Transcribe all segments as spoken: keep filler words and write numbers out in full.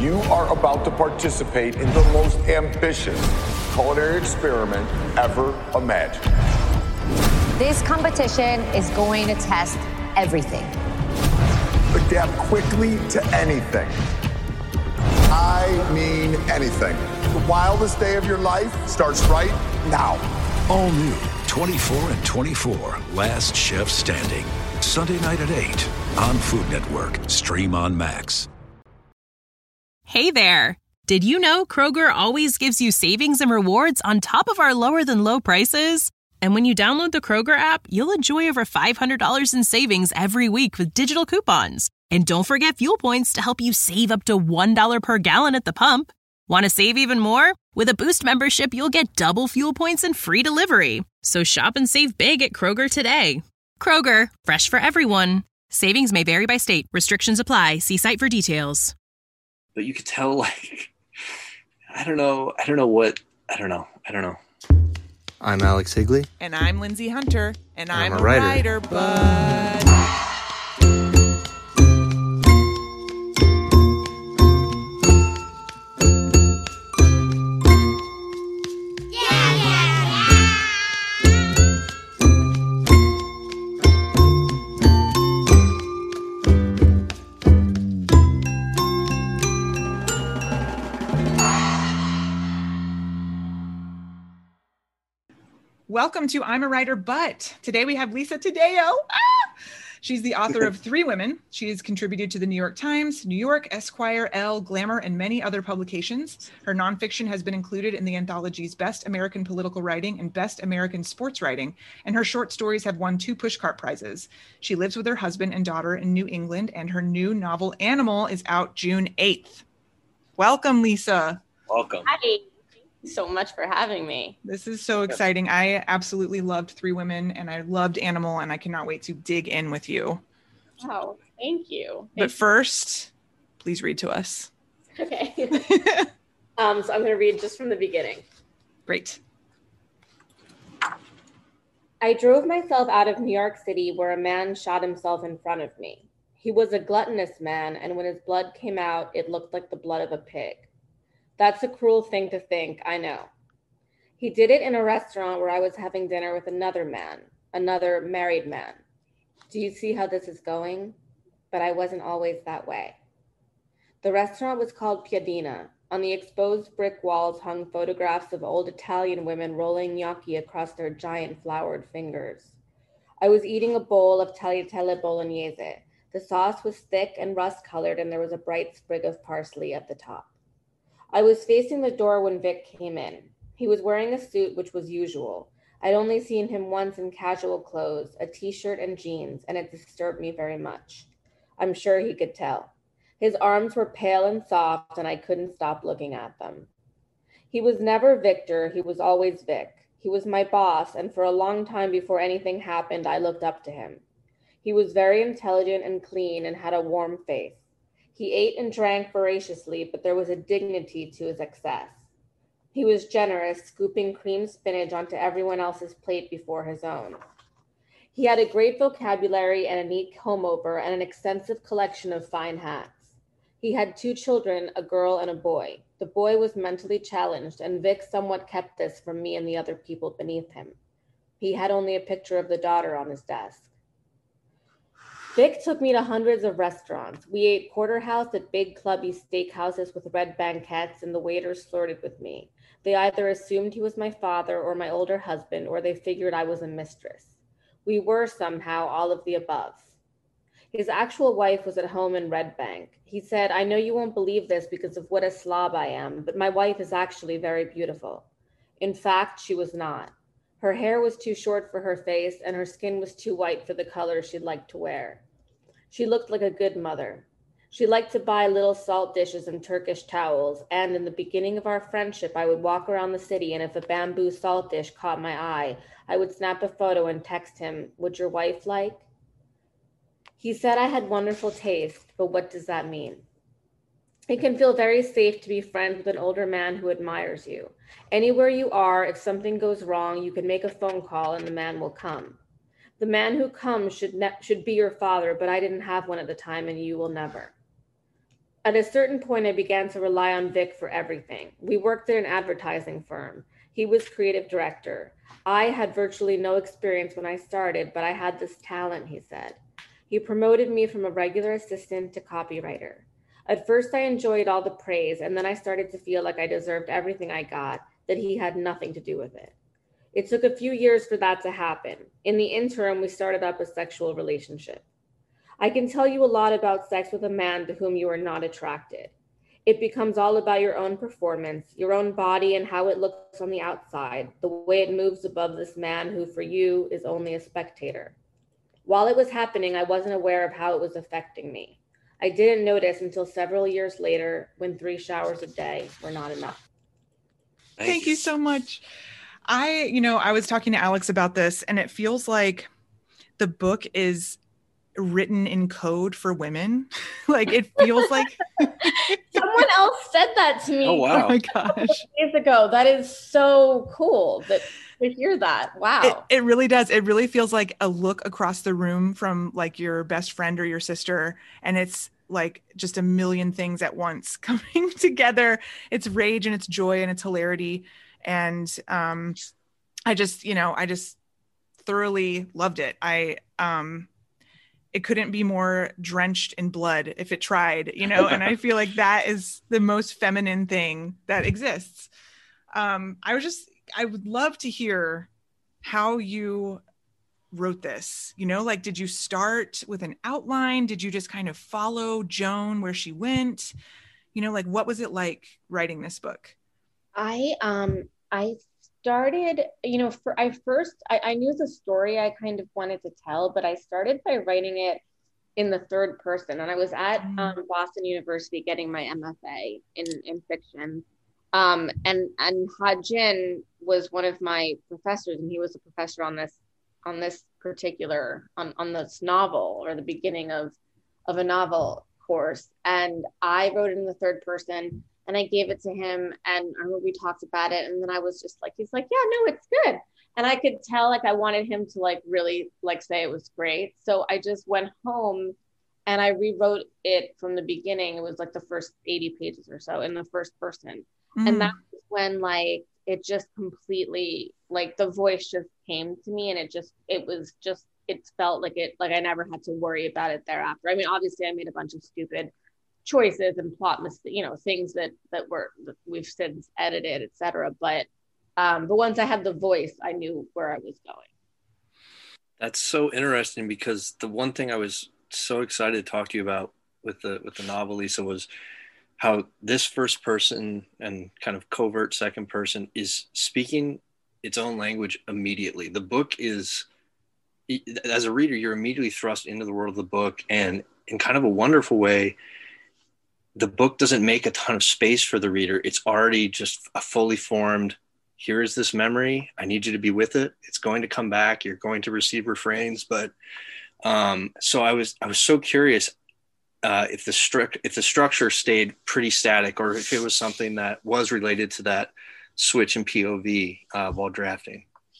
You are about to participate in the most ambitious culinary experiment ever imagined. This competition is going to test everything. Adapt quickly to anything. I mean anything. The wildest day of your life starts right now. All new twenty-four and twenty-four, Last Chef Standing. Sunday night at eight on Food Network. Stream on Max. Hey there. Did you know Kroger always gives you savings and rewards on top of our lower than low prices? And when you download the Kroger app, you'll enjoy over five hundred dollars in savings every week with digital coupons. And don't forget fuel points to help you save up to one dollar per gallon at the pump. Want to save even more? With a Boost membership, you'll get double fuel points and free delivery. So shop and save big at Kroger today. Kroger, fresh for everyone. Savings may vary by state. Restrictions apply. See site for details. But you could tell, like, I don't know. I don't know what, I don't know. I don't know. I'm Alex Higley. And I'm Lindsay Hunter. And, and I'm, I'm, a writer, writer bud. Welcome to I'm a Writer, But today we have Lisa Taddeo. Ah! She's the author of Three Women. She has contributed to the New York Times, New York, Esquire, Elle, Glamour, and many other publications. Her nonfiction has been included in the anthologies Best American Political Writing and Best American Sports Writing, and her short stories have won two Pushcart Prizes. She lives with her husband and daughter in New England, and her new novel Animal is out June eighth. Welcome, Lisa. Welcome. Hi. So much for having me. This is so exciting. I absolutely loved Three Women and I loved Animal, and I cannot wait to dig in with you. Oh, thank you. But first, please read to us. Okay. um, so I'm going to read just from the beginning. Great. I drove myself out of New York City where a man shot himself in front of me. He was a gluttonous man, and when his blood came out, it looked like the blood of a pig. That's a cruel thing to think, I know. He did it in a restaurant where I was having dinner with another man, another married man. Do you see how this is going? But I wasn't always that way. The restaurant was called Piadina. On the exposed brick walls hung photographs of old Italian women rolling gnocchi across their giant floured fingers. I was eating a bowl of tagliatelle bolognese. The sauce was thick and rust-colored, and there was a bright sprig of parsley at the top. I was facing the door when Vic came in. He was wearing a suit, which was usual. I'd only seen him once in casual clothes, a t-shirt and jeans, and it disturbed me very much. I'm sure he could tell. His arms were pale and soft, and I couldn't stop looking at them. He was never Victor, he was always Vic. He was my boss, and for a long time before anything happened, I looked up to him. He was very intelligent and clean and had a warm face. He ate and drank voraciously, but there was a dignity to his excess. He was generous, scooping cream spinach onto everyone else's plate before his own. He had a great vocabulary and a neat comb-over and an extensive collection of fine hats. He had two children, a girl and a boy. The boy was mentally challenged, and Vic somewhat kept this from me and the other people beneath him. He had only a picture of the daughter on his desk. Vic took me to hundreds of restaurants. We ate porterhouse at big clubby steakhouses with red banquettes, and the waiters flirted with me. They either assumed he was my father or my older husband, or they figured I was a mistress. We were somehow all of the above. His actual wife was at home in Red Bank. He said, I know you won't believe this because of what a slob I am, but my wife is actually very beautiful. In fact, she was not. Her hair was too short for her face, and her skin was too white for the color she'd like to wear. She looked like a good mother. She liked to buy little salt dishes and Turkish towels, and in the beginning of our friendship, I would walk around the city, and if a bamboo salt dish caught my eye, I would snap a photo and text him, would your wife like? He said I had wonderful taste, but what does that mean? It can feel very safe to be friends with an older man who admires you. Anywhere you are, if something goes wrong, you can make a phone call and the man will come. The man who comes should ne- should be your father, but I didn't have one at the time, and you will never. At a certain point, I began to rely on Vic for everything. We worked at an advertising firm. He was creative director. I had virtually no experience when I started, but I had this talent, he said. He promoted me from a regular assistant to copywriter. At first, I enjoyed all the praise, and then I started to feel like I deserved everything I got, that he had nothing to do with it. It took a few years for that to happen. In the interim, we started up a sexual relationship. I can tell you a lot about sex with a man to whom you are not attracted. It becomes all about your own performance, your own body and how it looks on the outside, the way it moves above this man who for you is only a spectator. While it was happening, I wasn't aware of how it was affecting me. I didn't notice until several years later when three showers a day were not enough. Thank you so much. I, you know, I was talking to Alex about this, and it feels like the book is written in code for women. Like it feels like someone else said that to me. Oh wow! Oh my gosh! Days ago. That is so cool that to hear that. Wow! It, it really does. It really feels like a look across the room from like your best friend or your sister, and it's like just a million things at once coming together. It's rage and it's joy and it's hilarity, and um, I just, you know, I just thoroughly loved it. I um. It couldn't be more drenched in blood if it tried, you know, and I feel like that is the most feminine thing that exists. Um, I was just, I would love to hear how you wrote this, you know, like, did you start with an outline? Did you just kind of follow Joan where she went? You know, like, what was it like writing this book? I, um, I started, you know, for I first, I, I knew the story I kind of wanted to tell, but I started by writing it in the third person. And I was at mm. um, Boston University getting my M F A in, in fiction. Um, and, and Ha-Jin was one of my professors, and he was a professor on this, on this particular, on, on this novel, or the beginning of, of a novel course. And I wrote it in the third person. And I gave it to him, and I remember we talked about it. And then I was just like, he's like, yeah, no, it's good. And I could tell, like, I wanted him to like really like say it was great. So I just went home and I rewrote it from the beginning. It was like the first eighty pages or so in the first person. Mm. And that was when like, it just completely, like the voice just came to me, and it just, it was just, it felt like it, like I never had to worry about it thereafter. I mean, obviously I made a bunch of stupid choices and plot mis- you know, things that that were that we've since edited, et cetera. But um, but once I had the voice, I knew where I was going. That's so interesting, because the one thing I was so excited to talk to you about with the with the novel, Lisa, was how this first person and kind of covert second person is speaking its own language immediately. The book is, as a reader, you're immediately thrust into the world of the book, and in kind of a wonderful way, the book doesn't make a ton of space for the reader. It's already just a fully formed, here is this memory. I need you to be with it. It's going to come back. You're going to receive refrains. But um, so I was, I was so curious uh, if the stru- if the structure stayed pretty static, or if it was something that was related to that switch in P O V uh, while drafting.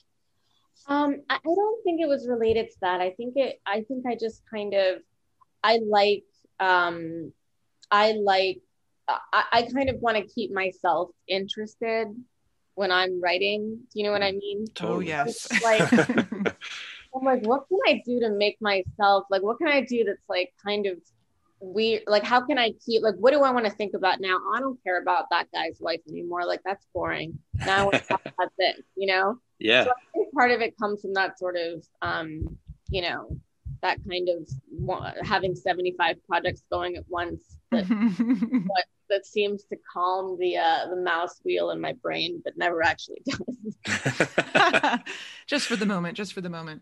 Um, I, I don't think it was related to that. I think it, I think I just kind of, I like, um, I like, I, I kind of want to keep myself interested when I'm writing. Do you know what I mean? Oh, yes. It's like, I'm like, what can I do to make myself, like, what can I do that's like kind of weird? Like, how can I keep, like, what do I want to think about now? I don't care about that guy's wife anymore. Like, that's boring. Now I want to talk about this, you know? Yeah. So I think part of it comes from that sort of, um, you know, that kind of having seventy-five projects going at once that, but, that seems to calm the uh, the mouse wheel in my brain, but never actually does. Just for the moment, just for the moment.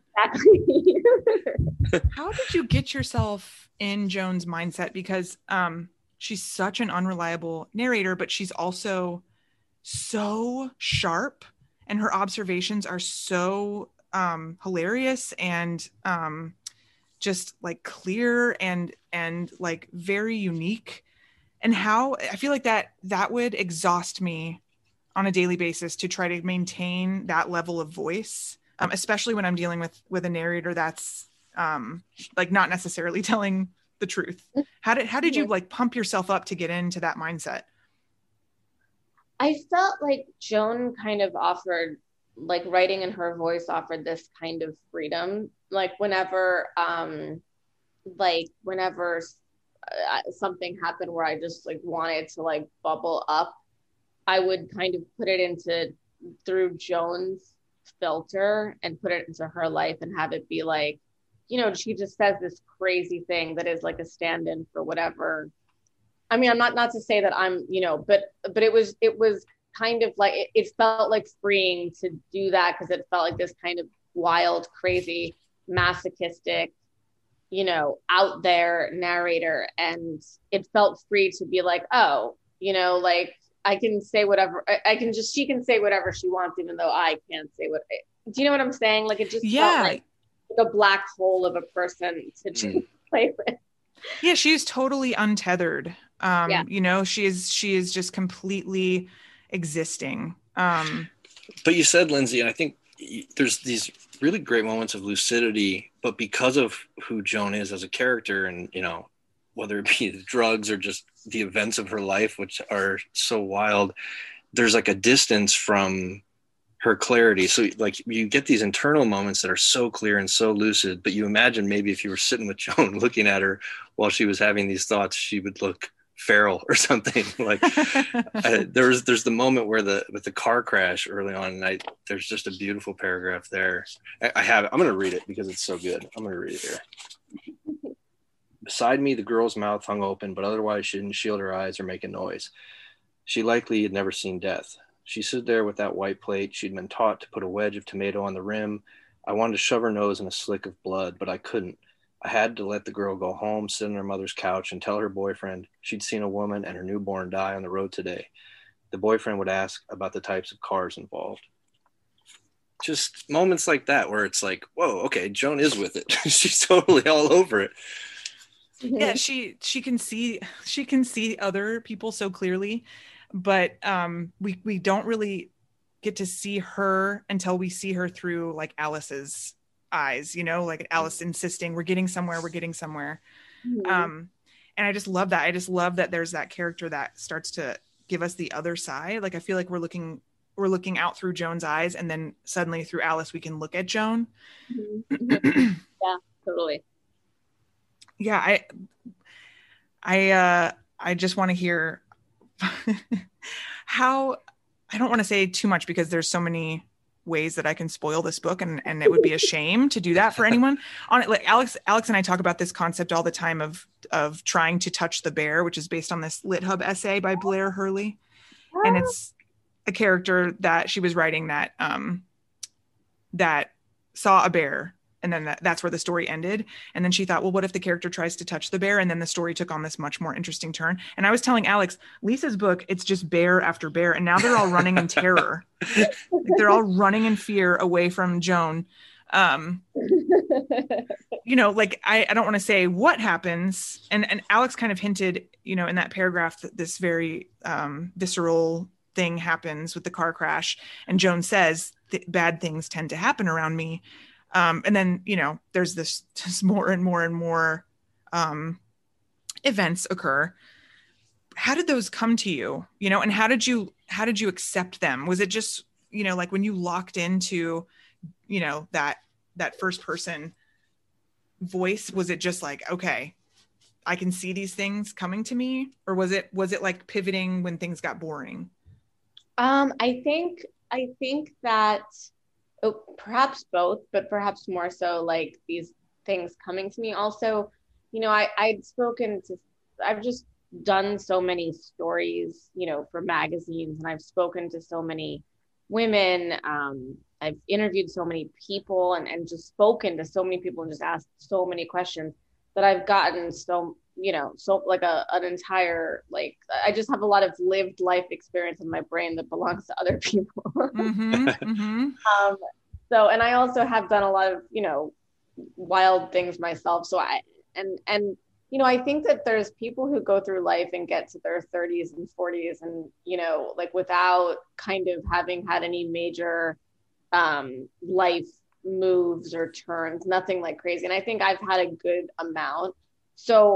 Exactly. How did you get yourself in Joan's mindset? Because um, she's such an unreliable narrator, but she's also so sharp, and her observations are so um, hilarious and um, just like clear and and like very unique. And how I feel like that that would exhaust me on a daily basis to try to maintain that level of voice, um, especially when I'm dealing with with a narrator that's um, like not necessarily telling the truth. How did, how did you like pump yourself up to get into that mindset? I felt like Joan kind of offered, like writing in her voice offered this kind of freedom. Like whenever, um, like whenever uh, something happened where I just like wanted to like bubble up, I would kind of put it into through Joan's filter and put it into her life and have it be like, you know, she just says this crazy thing that is like a stand-in for whatever. I mean, I'm not, not to say that I'm, you know, but, but it was, it was kind of like, it, it felt like freeing to do that. Cause it felt like this kind of wild, crazy, masochistic, you know, out there narrator. And it felt free to be like, oh, you know, like I can say whatever, I, I can just, she can say whatever she wants, even though I can't say what, do you know what I'm saying? Like it just yeah. felt like a black hole of a person to just mm. play with. Yeah, she's totally untethered. Um, yeah. You know, she is she is just completely existing. Um, but you said, Lindsay, and I think there's these really great moments of lucidity, but because of who Joan is as a character, and you know, whether it be the drugs or just the events of her life, which are so wild, there's like a distance from her clarity. So like you get these internal moments that are so clear and so lucid, but you imagine maybe if you were sitting with Joan looking at her while she was having these thoughts, she would look feral or something. Like I, there was, there's the moment where the, with the car crash early on, and I, there's just a beautiful paragraph there. I, I have it. I'm going to read it because it's so good. I'm going to read it here. Beside me, the girl's mouth hung open, but otherwise she didn't shield her eyes or make a noise. She likely had never seen death. She stood there with that white plate. She'd been taught to put a wedge of tomato on the rim. I wanted to shove her nose in a slick of blood, but I couldn't. I had to let the girl go home, sit on her mother's couch, and tell her boyfriend she'd seen a woman and her newborn die on the road today. The boyfriend would ask about the types of cars involved. Just moments like that where it's like, whoa, okay, Joan is with it. She's totally all over it. Yeah, she she can see she can see other people so clearly. But um, we we don't really get to see her until we see her through like Alice's eyes, you know, like Alice insisting we're getting somewhere, we're getting somewhere. Mm-hmm. Um, and I just love that. I just love that there's that character that starts to give us the other side. Like I feel like we're looking we're looking out through Joan's eyes, and then suddenly through Alice we can look at Joan. Mm-hmm. Yeah, totally. Yeah, I I uh, I just want to hear. How, I don't want to say too much because there's so many ways that I can spoil this book, and, and it would be a shame to do that for anyone. On it, like Alex, Alex and I talk about this concept all the time of of trying to touch the bear, which is based on this LitHub essay by Blair Hurley, and it's a character that she was writing that um that saw a bear. And then that, that's where the story ended. And then she thought, well, what if the character tries to touch the bear? And then the story took on this much more interesting turn. And I was telling Alex, Lisa's book, it's just bear after bear. And now they're all running in terror. Like they're all running in fear away from Joan. Um, you know, like, I, I don't want to say what happens. And, and Alex kind of hinted, you know, in that paragraph that this very um, visceral thing happens with the car crash. And Joan says that bad things tend to happen around me. Um, and then, you know, there's this, this more and more and more um, events occur. How did those come to you? You know, and how did you, how did you accept them? Was it just, you know, like when you locked into, you know, that, that first person voice, was it just like, okay, I can see these things coming to me? Or was it, was it like pivoting when things got boring? Um, I think, I think that, oh, perhaps both, but perhaps more so like these things coming to me. Also, you know, I, I'd spoken to, I've just done so many stories, you know, for magazines, and I've spoken to so many women. Um, I've interviewed so many people and, and just spoken to so many people and just asked so many questions that I've gotten so, you know, so like a, an entire, like, I just have a lot of lived life experience in my brain that belongs to other people. mm-hmm, mm-hmm. Um, so, and I also have done a lot of, you know, wild things myself. So I, and, and, you know, I think that there's people who go through life and get to their thirties and forties and, you know, like without kind of having had any major um, life moves or turns, nothing like crazy. And I think I've had a good amount. So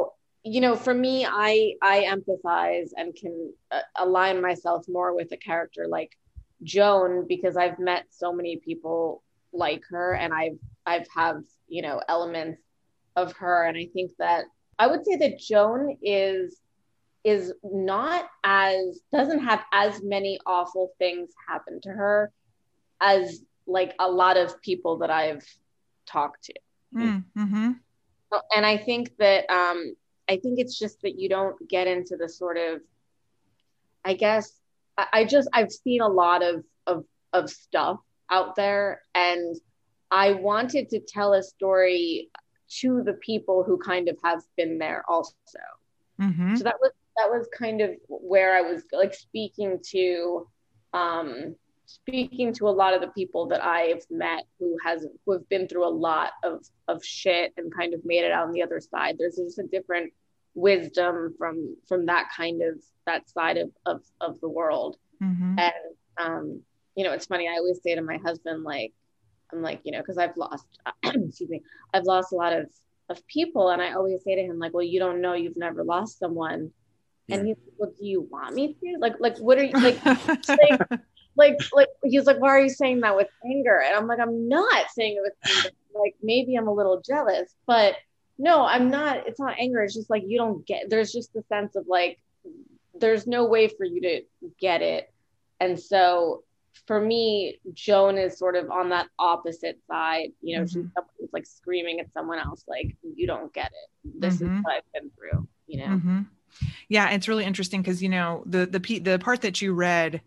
you know, for me, I I empathize and can uh, align myself more with a character like Joan, because I've met so many people like her, and I've I've have, you know, elements of her. And I think that I would say that Joan is is not as, doesn't have as many awful things happen to her as like a lot of people that I've talked to. Mm-hmm. And I think that um I think it's just that you don't get into the sort of, I guess I, I just I've seen a lot of of of stuff out there, and I wanted to tell a story to the people who kind of have been there also. Mm-hmm. So that was that was kind of where I was like speaking to um speaking to a lot of the people that I've met who has who have been through a lot of of shit and kind of made it out on the other side. There's just a different wisdom from from that kind of that side of of, of the world. Mm-hmm. And um you know, it's funny, I always say to my husband, like, I'm like, you know, because I've lost excuse me I've lost a lot of of people, and I always say to him, like, well, you don't know, you've never lost someone. And he's like, well, do you want me to? Like, like, what are you, like, like, like, like, he's like, why are you saying that with anger? And I'm like, I'm not saying it with anger. Like, maybe I'm a little jealous, but no, I'm not. It's not anger. It's just like, you don't get, there's just the sense of like, there's no way for you to get it. And so for me, Joan is sort of on that opposite side. You know, mm-hmm. she's someone who's like screaming at someone else, like, you don't get it. This mm-hmm. is what I've been through, you know? Mm-hmm. Yeah, it's really interesting because, you know, the the the part that you read,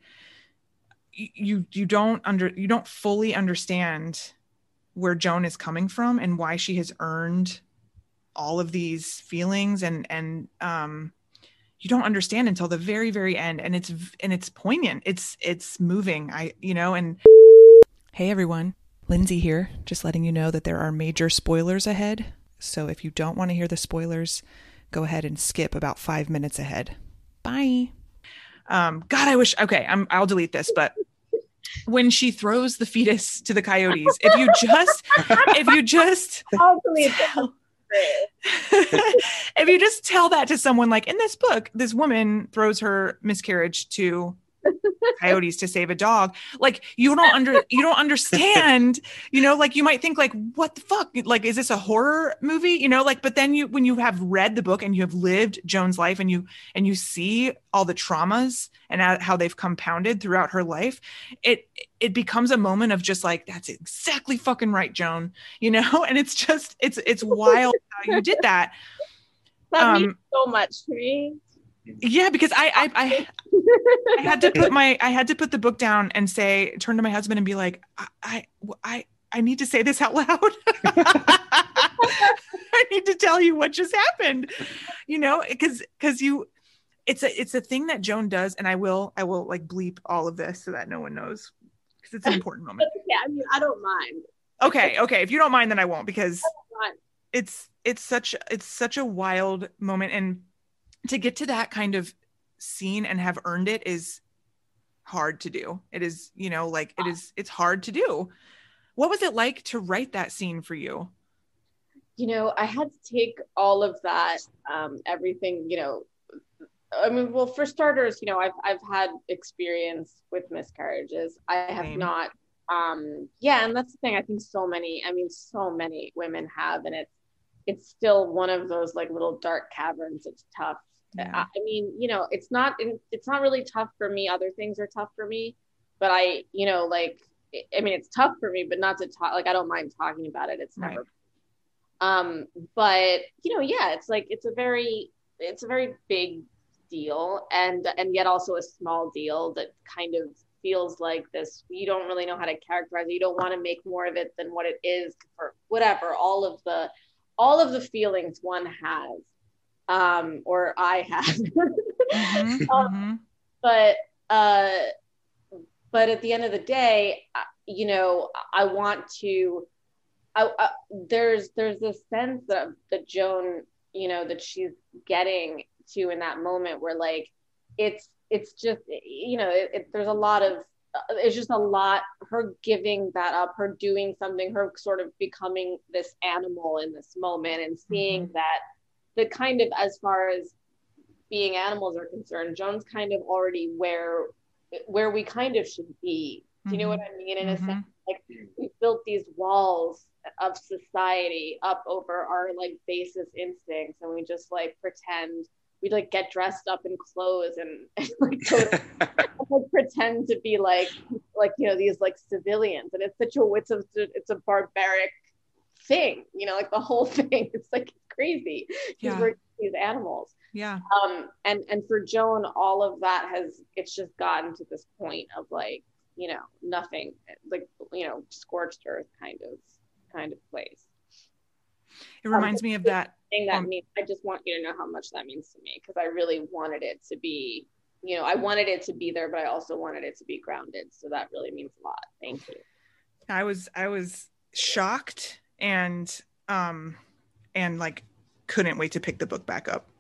you you don't under you don't fully understand where Joan is coming from and why she has earned all of these feelings, and and um you don't understand until the very very end, and it's and it's poignant. It's it's moving. I you know and hey everyone, Lindsay here, just letting you know that there are major spoilers ahead. So if you don't want to hear the spoilers, go ahead and skip about five minutes ahead. Bye. Um, God, I wish, okay, I'm, I'll delete this, but when she throws the fetus to the coyotes, if you just, if you just, I'll delete tell, if you just tell that to someone, like in this book, this woman throws her miscarriage to coyotes to save a dog. Like, you don't under, you don't understand, you know, like you might think like, what the fuck? Like, is this a horror movie? You know, like, but then you, when you have read the book and you have lived Joan's life, and you, and you see all the traumas and how they've compounded throughout her life, it, it becomes a moment of just like, that's exactly fucking right, Joan, you know? And it's just, it's, it's wild how you did that. That um, means so much to me. Yeah, because I, I, I, I had to put my, I had to put the book down and say, turn to my husband and be like, I, I, I, I need to say this out loud. I need to tell you what just happened, you know, because, because you, it's a, it's a thing that Joan does. And I will, I will like bleep all of this so that no one knows, because it's an important moment. Yeah, I mean, I don't mind. Okay. Okay. If you don't mind, then I won't, because I don't mind. it's, it's such, it's such a wild moment. And to get to that kind of scene and have earned it is hard to do. It is, you know, like it is, it's hard to do. What was it like to write that scene for you? You know, I had to take all of that, um, everything, you know, I mean, well, for starters, you know, I've, I've had experience with miscarriages. I have Same. not, um, yeah. And that's the thing. I think so many, I mean, so many women have, and it's, it's still one of those like little dark caverns. It's tough. Yeah. I mean, you know, it's not, it's not really tough for me. Other things are tough for me, but I, you know, like, I mean, it's tough for me, but not to talk, like, I don't mind talking about it. It's never, right. um, but you know, yeah, it's like, it's a very, it's a very big deal, and, and yet also a small deal that kind of feels like this, you don't really know how to characterize it. You don't want to make more of it than what it is, for whatever, all of the, all of the feelings one has. Um, or I have, mm-hmm, um, mm-hmm. but, uh, but at the end of the day, you know, I want to, I, I, there's, there's this sense that, that Joan, you know, that she's getting to in that moment where like, it's, it's just, you know, it, it, there's a lot of, it's just a lot, her giving that up, her doing something, her sort of becoming this animal in this moment, and seeing mm-hmm. that, the kind of, as far as being animals are concerned, Joan's kind of already where where we kind of should be. Do you know what I mean? In Mm-hmm. a sense, like we built these walls of society up over our like basest instincts, and we just like pretend we like get dressed up in clothes and, and like, totally, like pretend to be like like you know these like civilians, and it's such a it's a it's a barbaric thing, you know, like the whole thing. It's like it's crazy because Yeah. we're these animals. Yeah. Um, and and for Joan, all of that has it's just gotten to this point of like, you know, nothing, like, you know, scorched earth kind of kind of place. It reminds um, me of that. Thing that um, means I just want you to know how much that means to me, because I really wanted it to be, you know, I wanted it to be there, but I also wanted it to be grounded. So that really means a lot. Thank you. I was I was shocked and um and like couldn't wait to pick the book back up.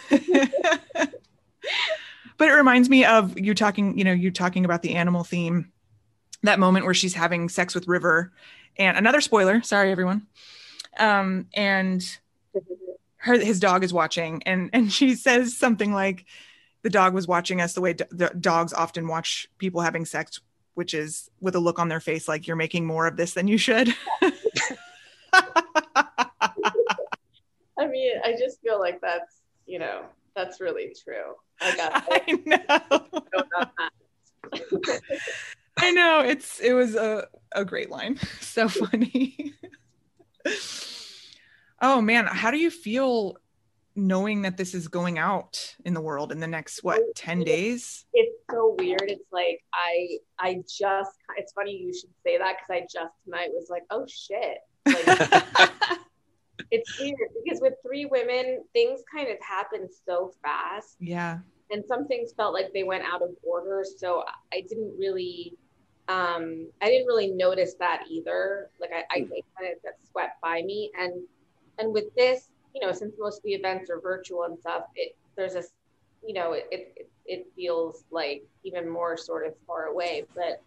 But it reminds me of you talking, you know, you talking about the animal theme, that moment where she's having sex with River, and another spoiler, sorry everyone. Um, and her his dog is watching, and and she says something like, the dog was watching us the way do- the dogs often watch people having sex, which is with a look on their face like, you're making more of this than you should. I mean, I just feel like that's, you know, that's really true. I got I know. I know. It's it was a, a great line. So funny. Oh man, how do you feel knowing that this is going out in the world in the next what ten days? It's so weird. It's like I I just it's funny you should say that, because I just tonight was like, oh shit. Like, it's weird because with Three Women, things kind of happen so fast. Yeah. And some things felt like they went out of order. So I didn't really, um, I didn't really notice that either. Like I, I it kind of got swept by me. And, and with this, you know, since most of the events are virtual and stuff, it, there's a, you know, it, it, it feels like even more sort of far away, but,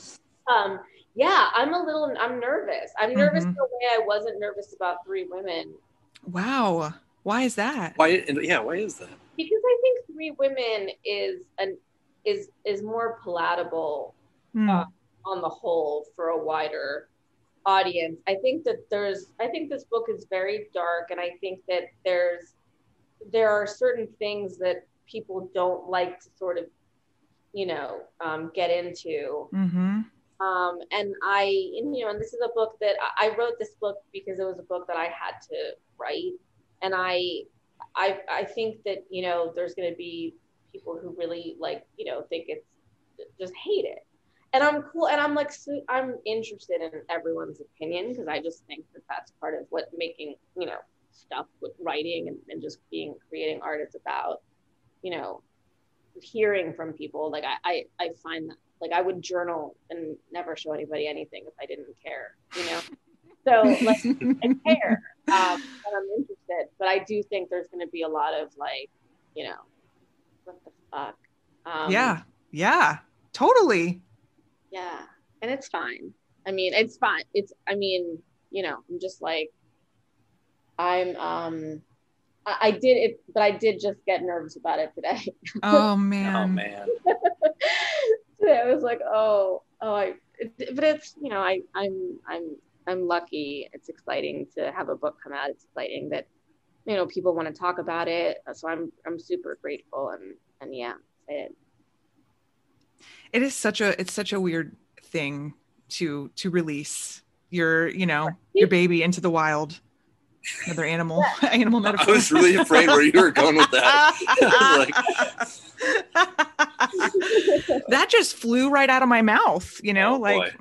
um, yeah, I'm a little, I'm nervous. I'm nervous Mhm. the way I wasn't nervous about Three Women. Wow. Why is that? Why? Yeah, why is that? Because I think Three Women is an is is more palatable Hmm. uh, on the whole for a wider audience. I think that there's I think this book is very dark, and I think that there's there are certain things that people don't like to sort of, you know, um, get into. Mm-hmm. Um, and I, and, you know, and this is a book that I, I wrote this book because it was a book that I had to write. And I, I, I think that, you know, there's going to be people who really like, you know, think it's just hate it. And I'm cool. And I'm like, so I'm interested in everyone's opinion, because I just think that that's part of what making, you know, stuff with writing and, and just being, creating art is about, you know, hearing from people. Like I, I, I find that, like, I would journal and never show anybody anything if I didn't care, you know? So, like, I care, um, and I'm interested, but I do think there's going to be a lot of, like, you know, what the fuck? Um, Yeah. Yeah. Totally. Yeah. And it's fine. I mean, it's fine. It's, I mean, you know, I'm just like, I'm, um, I, I did it, but I did just get nervous about it today. Oh man. Oh man. Today I was like, oh, oh, I, it, but it's, you know, I, I'm, I'm, I'm lucky. It's exciting to have a book come out. It's exciting that, you know, people want to talk about it. So I'm, I'm super grateful, and, and yeah, excited. It is such a, it's such a weird thing to, to release your, you know, your baby into the wild. Another animal, animal metaphor. I was really afraid where you were going with that. Like, that just flew right out of my mouth, you know, Oh, like,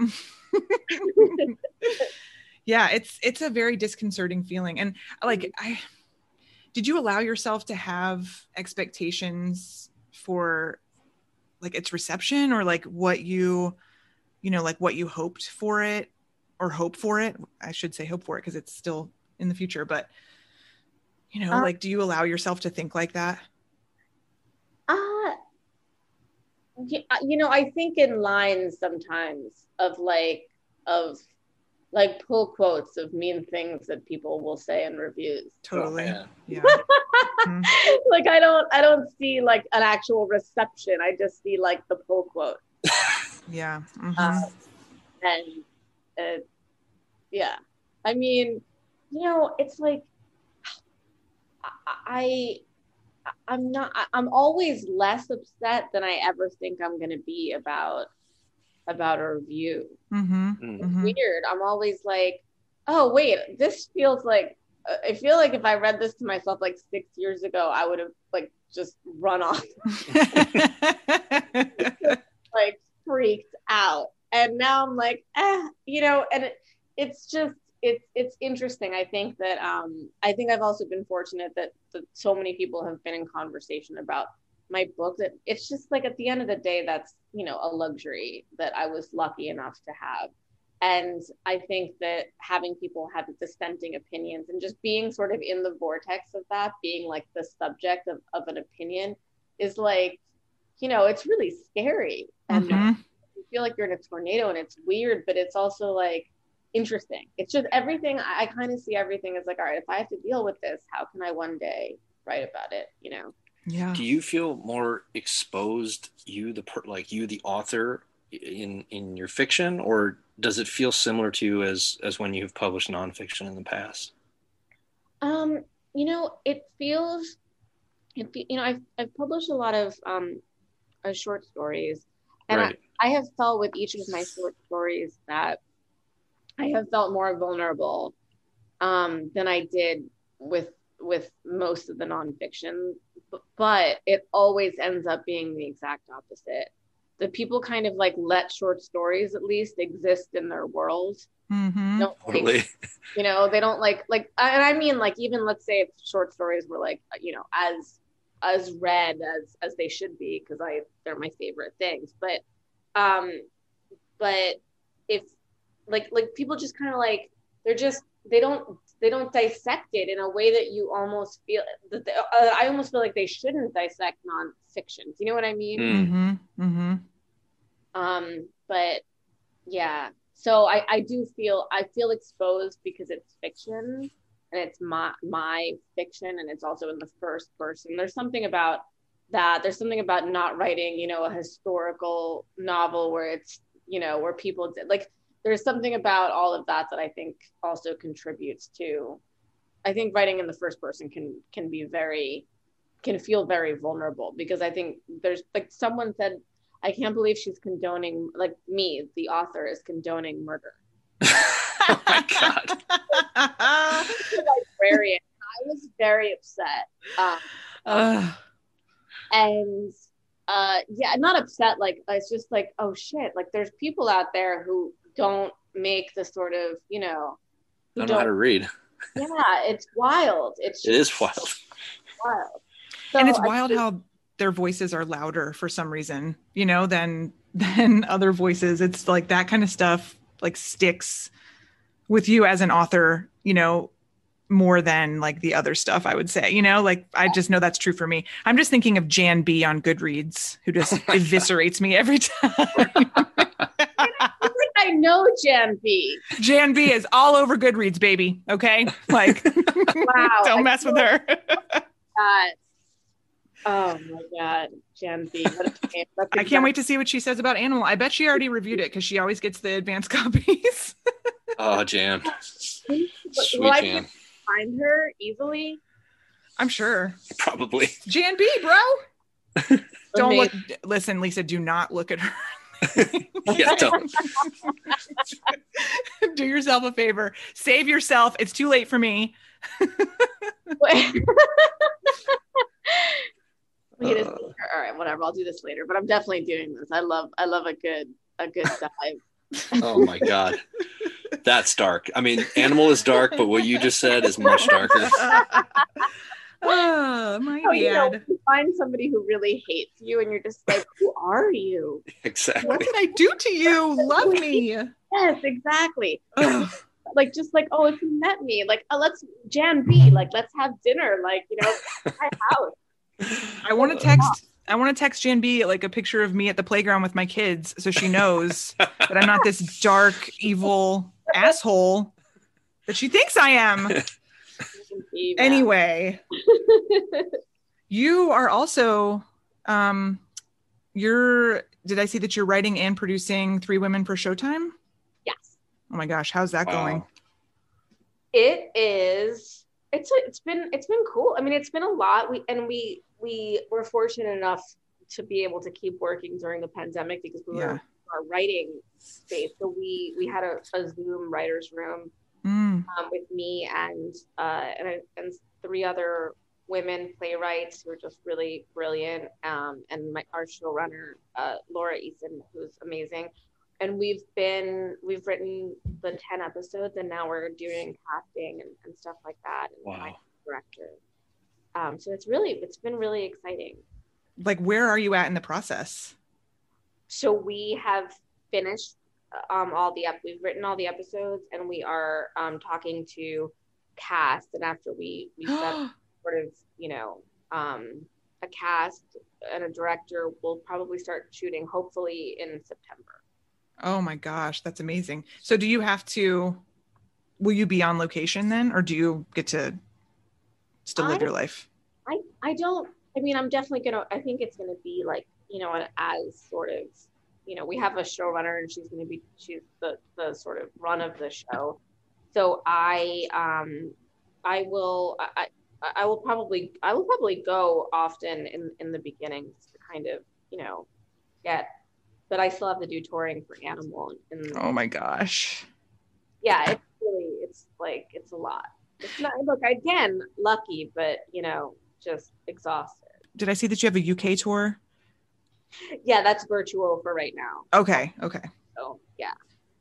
yeah, it's, it's a very disconcerting feeling. And like, I, did you allow yourself to have expectations for like its reception, or like what you, you know, like what you hoped for it, or hope for it? I should say hope for it, because it's still in the future, but you know, uh, like, do you allow yourself to think like that? Uh, you know, I think in lines sometimes of like, of like pull quotes of mean things that people will say in reviews. Totally. Oh, yeah. Mm-hmm. Like I don't I don't see like an actual reception. I just see like the pull quote. Yeah. Mm-hmm. Um, and uh, yeah, I mean, you know, it's like I, I I'm not I'm always less upset than I ever think I'm gonna be about about a review. Mm-hmm. It's mm-hmm. weird. I'm always like, oh wait, this feels like I feel like if I read this to myself like six years ago, I would have like just run off, like freaked out. And now I'm like, eh, you know, and it, it's just, it's, it's interesting. I think that, um, I think I've also been fortunate that, that so many people have been in conversation about my book, that it's just like, at the end of the day, that's, you know, a luxury that I was lucky enough to have. And I think that having people have dissenting opinions and just being sort of in the vortex of that, being like the subject of, of an opinion is like, you know, it's really scary. And mm-hmm. you feel like you're in a tornado and it's weird, but it's also like interesting. It's just everything. I, I kind of see everything as like, all right, if I have to deal with this, how can I one day write about it, you know? Yeah. Do you feel more exposed, you, the per, like you, the author, in in your fiction, or does it feel similar to you as as when you've published nonfiction in the past? Um, you know, it feels, it, you know, I've I've published a lot of um, uh, short stories, and right. I, I have felt with each of my short stories that I have felt more vulnerable um, than I did with with most of the nonfiction, but, but it always ends up being the exact opposite. The people kind of like let short stories at least exist in their world. Mm-hmm. Don't totally. Like, you know, they don't like, like, and I mean, like, even let's say if short stories were like, you know, as, as read as, as they should be, because I, they're my favorite things. But, um, but if like, like people just kind of like, they're just, they don't, they don't dissect it in a way that you almost feel that they, uh, I almost feel like they shouldn't dissect nonfiction. Do you know what I mean? Mm-hmm. Mm-hmm. Um, but yeah, so I, I do feel, I feel exposed because it's fiction and it's my, my fiction. And it's also in the first person. There's something about that. There's something about not writing, you know, a historical novel where it's, you know, where people did like, there's something about all of that that I think also contributes to, I think writing in the first person can, can be very, can feel very vulnerable, because I think there's like someone said, I can't believe she's condoning, like me, the author is condoning murder. Oh my God. Librarian. I was very upset. Um, uh. And uh, yeah, not upset. Like, it's just like, oh shit. Like there's people out there who don't make the sort of, you know, who don't know how to read. Yeah, it's wild. It's it is wild. Wild. So and it's I wild think- how their voices are louder for some reason, you know, than than other voices. It's like that kind of stuff like sticks with you as an author, you know, more than like the other stuff, I would say, you know, like I just know that's true for me. I'm just thinking of Jan B on Goodreads, who just eviscerates me every time. I know Jan B. Jan B is all over Goodreads, baby. Okay. Like, wow. Don't mess with her. God. Oh my God, Jan B. What a pain. That's I can't wait to see what she says about Animal. I bet she already reviewed it because she always gets the advanced copies. Oh, Jan. Sweet Will I Jan. find her easily? I'm sure. Probably. Jan B, bro. Don't look. Listen, Lisa, do not look at her. Yeah, don't. Do yourself a favor. Save yourself. It's too late for me. Wait a second. All right, whatever. I'll do this later. But I'm definitely doing this. I love. I love a good. A good dive. Oh my God, that's dark. I mean, Animal is dark, but what you just said is much darker. Oh my oh, you know, God. you find somebody who really hates you, and you're just like, "Who are you? Exactly. What did I do to you? Love me." Yes, exactly. Like, just like, oh, if you met me, like, oh, let's Jan B, like, let's have dinner, like, you know, my house. I want to text. I want to text Jan B like a picture of me at the playground with my kids, so she knows that I'm not this dark, evil asshole that she thinks I am. Anyway, you are also, um, you're, did I see that you're writing and producing Three Women for Showtime? Yes. Oh my gosh, how's that Wow. going? It is, it's, it's been, it's been cool. I mean, it's been a lot. We, and we, we were fortunate enough to be able to keep working during the pandemic because we were Yeah. in our writing space. So we, we had a, a Zoom writer's room Mm. um, with me and, uh, and, and three other women playwrights who are just really brilliant. Um, and my, our showrunner, uh, Laura Eason, who's amazing. And we've been, we've written the ten episodes and now we're doing casting and, and stuff like that. And Wow. my director. Um, so it's really, it's been really exciting. Like, where are you at in the process? So we have finished um, all the, ep- we've written all the episodes and we are um, talking to cast. And after we, we set sort of, you know, um, a cast and a director, we'll probably start shooting hopefully in September. Oh my gosh, that's amazing. So do you have to, will you be on location then, or do you get to still live I- your life? I, I don't, I mean, I'm definitely going to, I think it's going to be like, you know, as sort of, you know, we have a showrunner and she's going to be, she's the, the sort of run of the show. So I, um, I will, I, I will probably, I will probably go often in, in the beginning to kind of, you know, get, but I still have to do touring for Animal. And Oh my gosh. yeah, it's really, it's like, it's a lot. It's not, look, again, lucky, but, you know, just exhausted. Did I see that you have a U K tour? Yeah, that's virtual for right now. Okay. Okay. So yeah.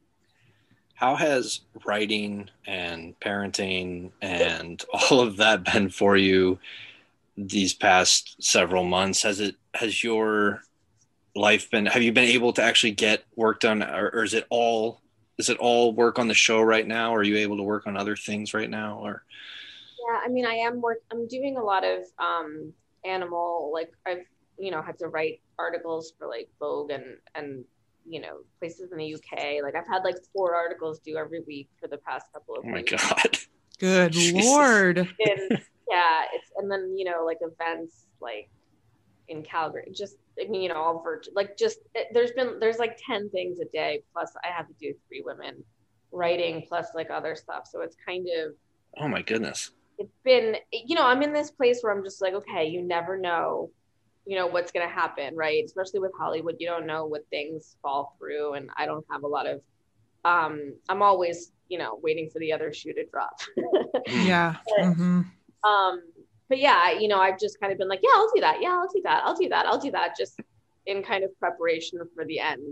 How has writing and parenting and all of that been for you these past several months? Has it, has your life been, have you been able to actually get work done, or, or is it all, is it all work on the show right now? Or are you able to work on other things right now? Or Yeah, I mean, I am work. I'm doing a lot of um, animal. Like I've, you know, had to write articles for like Vogue and and you know places in the U K. Like I've had like four articles due every week for the past couple of oh my weeks. God. Good Jesus. Lord. And, yeah, it's and then you know like events like in Calgary. Just I mean, you know, all virtual. Like just it, there's been there's like ten things a day. Plus I have to do Three Women writing plus like other stuff. So it's kind of Oh my goodness. it's been, you know, I'm in this place where I'm just like, okay, you never know, you know, what's going to happen, right? Especially with Hollywood, you don't know what things fall through. And I don't have a lot of, um, I'm always, you know, waiting for the other shoe to drop. Yeah. Mm-hmm. um, but yeah, you know, I've just kind of been like, yeah, I'll do that. Yeah, I'll do that. I'll do that. I'll do that. Just in kind of preparation for the end.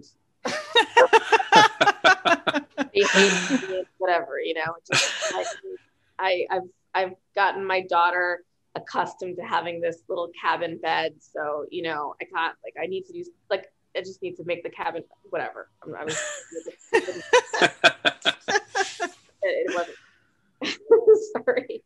Whatever, you know, just like, I, I've, I've gotten my daughter accustomed to having this little cabin bed. So, you know, I can't, like, I need to do, like, I just need to make the cabin, whatever. I'm, I was, it, it wasn't, sorry.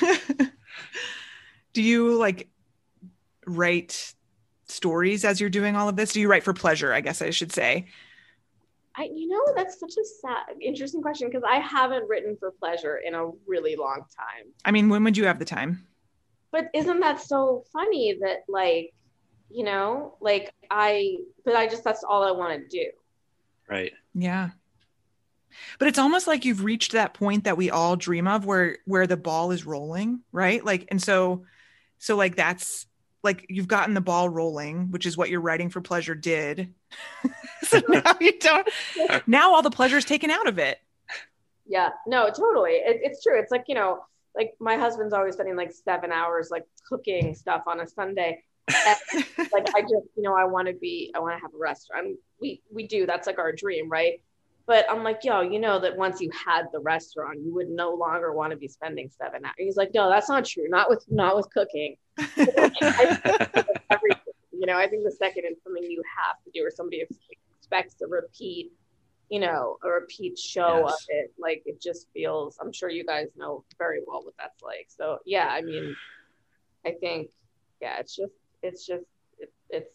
Do you like write stories as you're doing all of this? Do you write for pleasure, I guess I should say? I, you know, that's such a sad, interesting question because I haven't written for pleasure in a really long time. I mean, when would you have the time? But isn't that so funny that like, you know, like I, but I just, that's all I want to do. Right. Yeah. But it's almost like you've reached that point that we all dream of where, where the ball is rolling, right? Like, and so, so like, that's like, you've gotten the ball rolling, which is what your writing for pleasure did. So now you don't, now all the pleasure is taken out of it. Yeah, no, totally. It, it's true. It's like, you know, like my husband's always spending like seven hours, like cooking stuff on a Sunday. And, like, I just, you know, I want to be, I want to have a restaurant. We, we do, that's like our dream. Right. But I'm like, yo, you know, that once you had the restaurant, you would no longer want to be spending seven hours. He's like, no, that's not true. Not with, not with cooking. Everything, you know, I think the second is something you have to do or somebody expects to repeat, you know, a repeat show Yes. of it. Like it just feels, I'm sure you guys know very well what that's like. So yeah, I mean, I think, yeah, it's just, it's just, it, it's, it's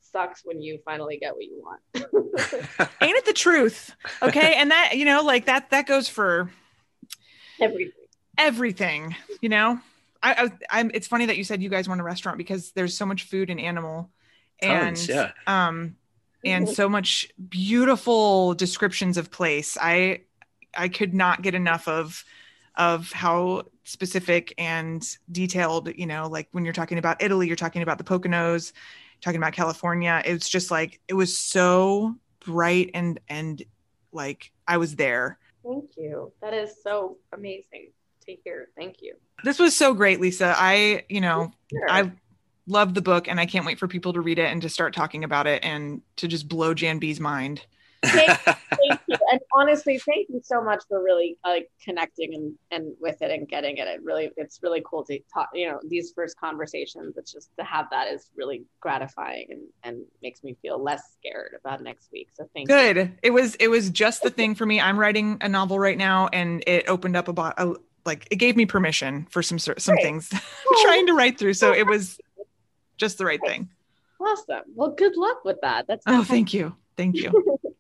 sucks when you finally get what you want. Ain't it the truth? Okay. And that, you know, like that, that goes for everything, everything, you know, I, I I'm, it's funny that you said you guys want a restaurant because there's so much food and animal and, Tons, yeah. um, and so much beautiful descriptions of place. I, I could not get enough of, of how specific and detailed, you know, like when you're talking about Italy, you're talking about the Poconos, talking about California. It's just like, it was so bright and, and like I was there. Thank you. That is so amazing to hear. Thank you. This was so great, Lisa. I, you know, Sure. I love the book and I can't wait for people to read it and to start talking about it and to just blow Jan B's mind. Thank, thank you. And honestly, thank you so much for really like connecting and, and with it and getting it. It really, it's really cool to talk, you know, these first conversations. It's just to have that is really gratifying and, and makes me feel less scared about next week. So thank Good. you. It was, it was just the thing for me. I'm writing a novel right now and it opened up about a, like, it gave me permission for some, some Great. things I'm trying to write through. So it was just the right thing. Awesome. Well, good luck with that. That's Oh, thank you. Thank you.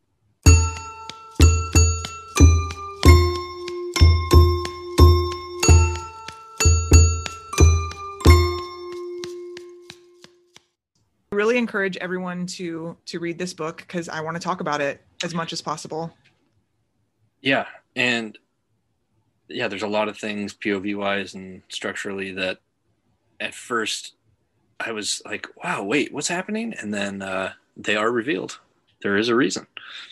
I really encourage everyone to to read this book because I want to talk about it as much as possible. Yeah. And yeah, there's a lot of things P O V wise and structurally that at first I was like, wow, wait, what's happening? And then uh, they are revealed. There is a reason.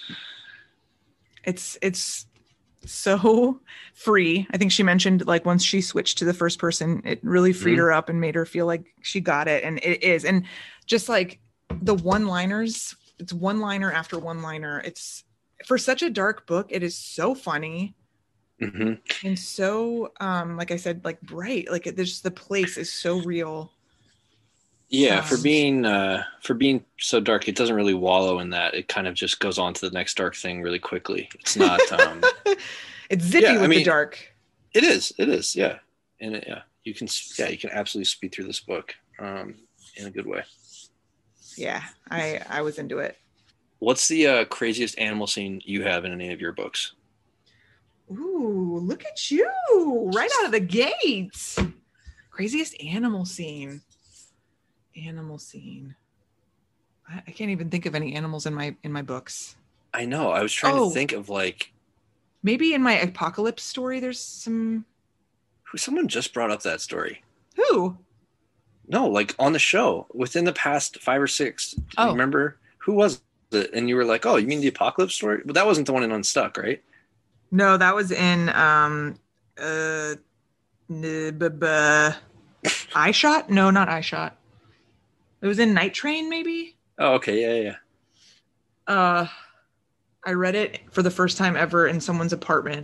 It's it's so free. I think she mentioned like once she switched to the first person, it really freed Mm-hmm. her up and made her feel like she got it. And it is. And just like the one-liners, it's one-liner after one-liner. It's for such a dark book. It is so funny Mm-hmm. and so, um, like I said, like bright. Like it, there's the place is so real. Yeah, Um, for being uh, for being so dark, it doesn't really wallow in that. It kind of just goes on to the next dark thing really quickly. It's not. Um, It's zippy Yeah, I with the mean- dark. it is. It is. Yeah, and it, yeah, you can. Yeah, you can absolutely speed through this book um, in a good way. Yeah, I I was into it. What's the uh, craziest animal scene you have in any of your books? Ooh, look at you. Right out of the gates. Craziest animal scene. Animal scene. I, I can't even think of any animals in my in my books. I know. I was trying Oh. to think of like Maybe in my apocalypse story there's some who. Someone just brought up that story. who? No, like on the show within the past five or six. Do you Oh. remember who was it? And you were like, "Oh, you mean the apocalypse story?" But that wasn't the one in Unstuck, right? No, that was in um uh n- b- b- Eye Shot? No, not Eye Shot. It was in Night Train, maybe? Oh, okay, yeah, yeah. Uh I read it for the first time ever in someone's apartment.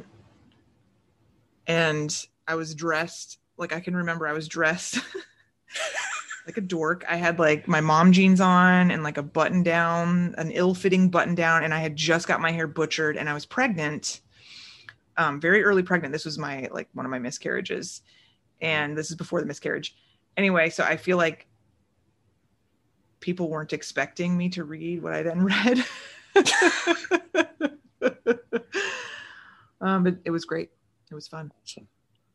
And I was dressed, like I can remember I was dressed like a dork. I had like my mom jeans on and like a button down, an ill-fitting button down, and I had just got my hair butchered and I was pregnant. Um, very early pregnant. This was my like one of my miscarriages. And this is before the miscarriage. Anyway, so I feel like people weren't expecting me to read what I then read. um, but it was great. It was fun. Awesome.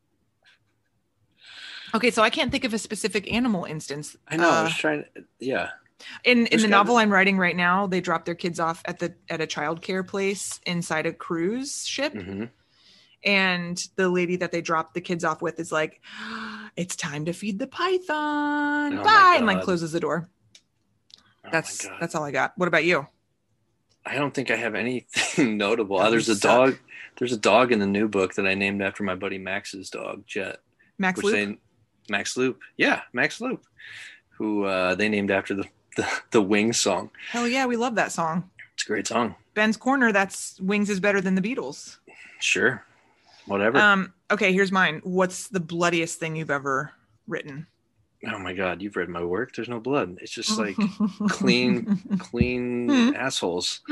Okay, so I can't think of a specific animal instance. I know. I Uh, was trying. Yeah. in in There's the gotta novel be- I'm writing right now, they drop their kids off at the at a childcare place inside a cruise ship. Mm-hmm. And the lady that they drop the kids off with is like, it's time to feed the python. Oh my Bye. And like God. closes the door. Oh That's my God. that's all I got. What about you? I don't think I have anything notable. Oh, Uh, there's you a suck. dog. There's a dog in the new book that I named after my buddy Max's dog, Jet. Max Which Luke? they Max Loop. Yeah, Max Loop. Who uh, they named after the, the the Wings song. Hell yeah, we love that song. It's a great song. Ben's Corner, that's Wings is better than the Beatles. Sure. Whatever. Um, okay, here's mine. What's the bloodiest thing you've ever written? Oh my God, you've read my work. There's no blood. It's just like clean, clean assholes.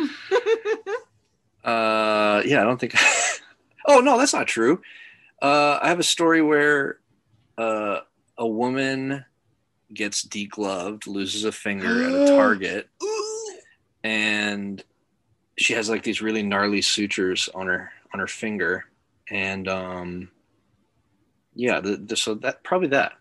Uh, yeah, I don't think. Oh no, that's not true. Uh, I have a story where uh, a woman gets degloved, loses a finger at a target, and she has like these really gnarly sutures on her on her finger, and um, yeah, the, the, so that probably that.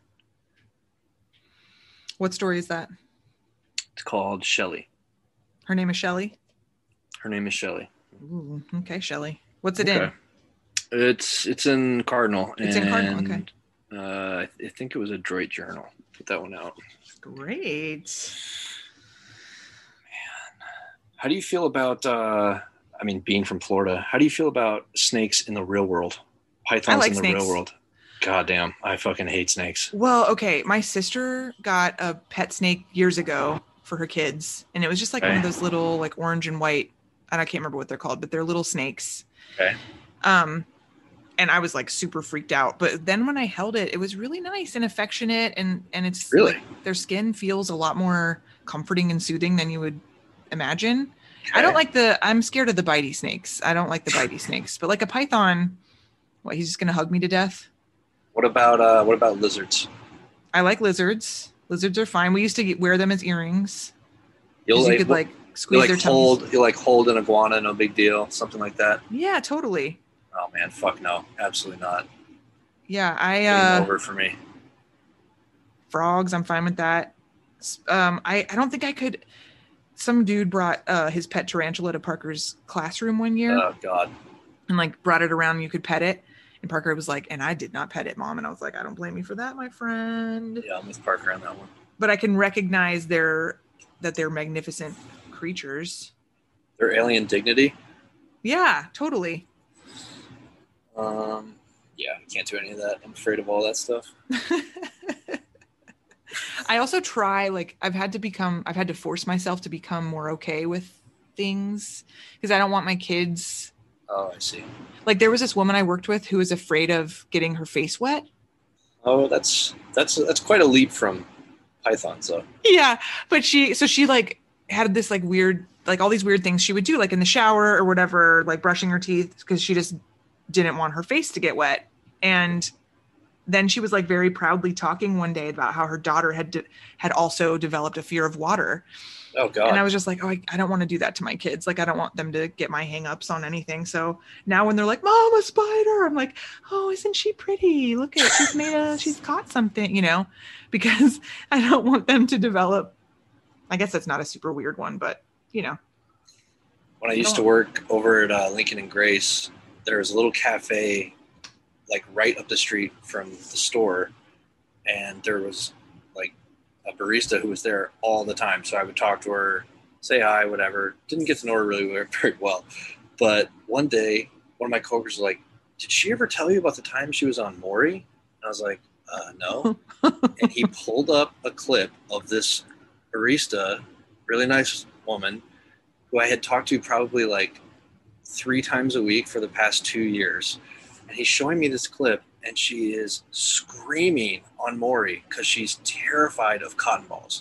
What story is that? It's called Shelley. Her name is Shelley. Her name is Shelley. Ooh, okay, Shelley. What's it Okay. in? It's it's in Cardinal. It's in Cardinal, okay. Uh, I, I think it was a Droit Journal. Put that one out. Great. How do you feel about, uh, I mean, being from Florida, how do you feel about snakes in the real world? Pythons I like in the snakes. real world? God damn, I fucking hate snakes. Well, okay. My sister got a pet snake years ago for her kids. And it was just like Okay. one of those little like orange and white, and I can't remember what they're called, but they're little snakes. Okay. Um, and I was like super freaked out. But then when I held it, it was really nice and affectionate. And, and it's Really? like their skin feels a lot more comforting and soothing than you would imagine. I don't like the, I'm scared of the bitey snakes. I don't like the bitey snakes, but like a python, what, he's just going to hug me to death? What about, uh, what about lizards? I like lizards. Lizards are fine. We used to get, wear them as earrings. You'll 'Cause you like, could like you squeeze like their tongues. hold, you like hold an iguana, no big deal, something like that. Yeah, totally. Oh man, fuck no, absolutely not. Yeah, I, Game uh, over for me. frogs, I'm fine with that. S- Um, I, I don't think I could, some dude brought uh, his pet tarantula to Parker's classroom one year. Oh god. And like brought it around and you could pet it. And Parker was like, and I did not pet it, Mom. And I was like, I don't blame you for that, my friend. Yeah, I'm with Parker on that one. But I can recognize their that they're magnificent creatures. Their alien dignity. Yeah, totally. Um, yeah, I can't do any of that. I'm afraid of all that stuff. I also try, like, I've had to become, I've had to force myself to become more okay with things because I don't want my kids. Oh, I see. Like, there was this woman I worked with who was afraid of getting her face wet. Oh, that's that's that's quite a leap from pythons, though. Yeah, but she, so she like had this like weird, like all these weird things she would do, like in the shower or whatever, like brushing her teeth because she just didn't want her face to get wet. And then she was like very proudly talking one day about how her daughter had de- had also developed a fear of water. Oh god. And I was just like, oh, I, I don't want to do that to my kids. Like, I don't want them to get my hangups on anything. So now when they're like, Mom, a spider, I'm like, oh, isn't she pretty? Look at, she's made a, she's caught something, you know, because I don't want them to develop. I guess that's not a super weird one, but you know. When I used to work over at uh, Lincoln and Grace, there was a little cafe like right up the street from the store, and there was like a barista who was there all the time. So I would talk to her, say hi, whatever. Didn't get to know her really very well. But one day, one of my coworkers was like, did she ever tell you about the time she was on Maury? And I was like, uh, no. And he pulled up a clip of this barista, really nice woman, who I had talked to probably like three times a week for the past two years. And he's showing me this clip, and she is screaming on Maury because she's terrified of cotton balls.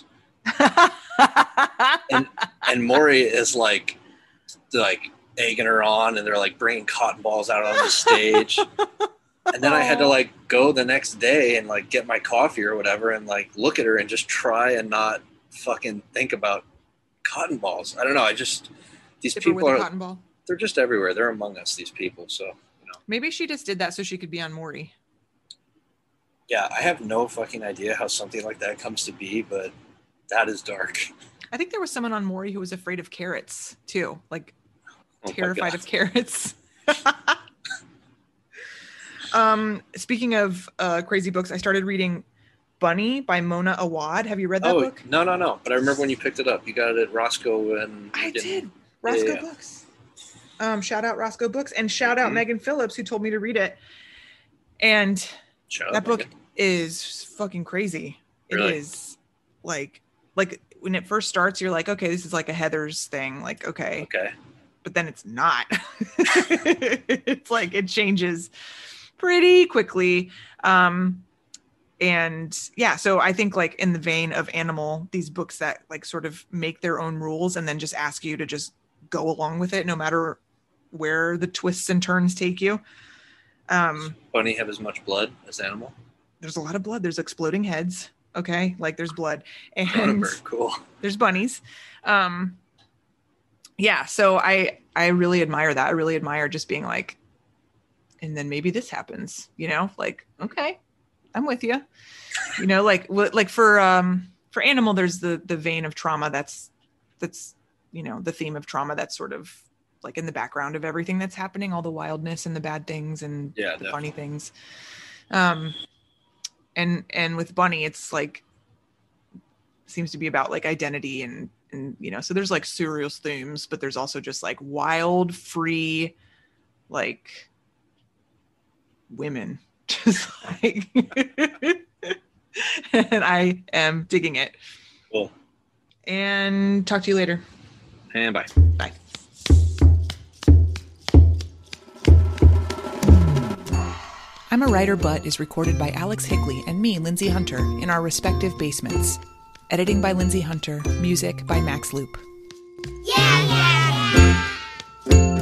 and and Maury is like, like egging her on, and they're like bringing cotton balls out on the stage. And then I had to like go the next day and like get my coffee or whatever, and like look at her and just try and not fucking think about cotton balls. I don't know. I just these Hit her people with a are cotton ball. they're just everywhere. They're among us. These people. So. Maybe she just did that so she could be on Maury. Yeah, I have no fucking idea how something like that comes to be, but that is dark. I think there was someone on Maury who was afraid of carrots too, like Oh my terrified God. of carrots. um, speaking of uh, crazy books, I started reading Bunny by Mona Awad. Have you read that oh, book? no, no, no. But I remember when you picked it up. You got it at Roscoe and... I didn't- did. Roscoe Yeah, yeah. Books. Um, shout out Roscoe Books and shout out Mhm. Megan Phillips who told me to read it. And Shout out, that book Megan. is fucking crazy. It Really? is like, like when it first starts, you're like, okay, this is like a Heather's thing. Like, okay. Okay. But then it's not. It's like it changes pretty quickly. Um, and yeah, so I think like in the vein of Animal, these books that like sort of make their own rules and then just ask you to just go along with it no matter where the twists and turns take you. Um, Bunny have as much blood as Animal? there's a lot of blood. There's exploding heads. Okay. Like there's blood and Cronenberg, cool. There's bunnies. Um, yeah. So I, I really admire that. I really admire just being like, and then maybe this happens, you know, like, okay, I'm with you, you know, like, like for, um, for Animal, there's the, the vein of trauma. That's, that's, you know, the theme of trauma. That's sort of like in the background of everything that's happening, all the wildness and the bad things and yeah, the definitely. funny things. Um, and, and with Bunny, it's like, seems to be about like identity and, and, you know, so there's like serious themes, but there's also just like wild, free, like women, just like, and I am digging it. Cool. And talk to you later. And bye. Bye. I'm a Writer But is recorded by Alex Higley and me, Lindsay Hunter, in our respective basements. Editing by Lindsay Hunter. Music by Max Loop. Yeah, yeah, yeah.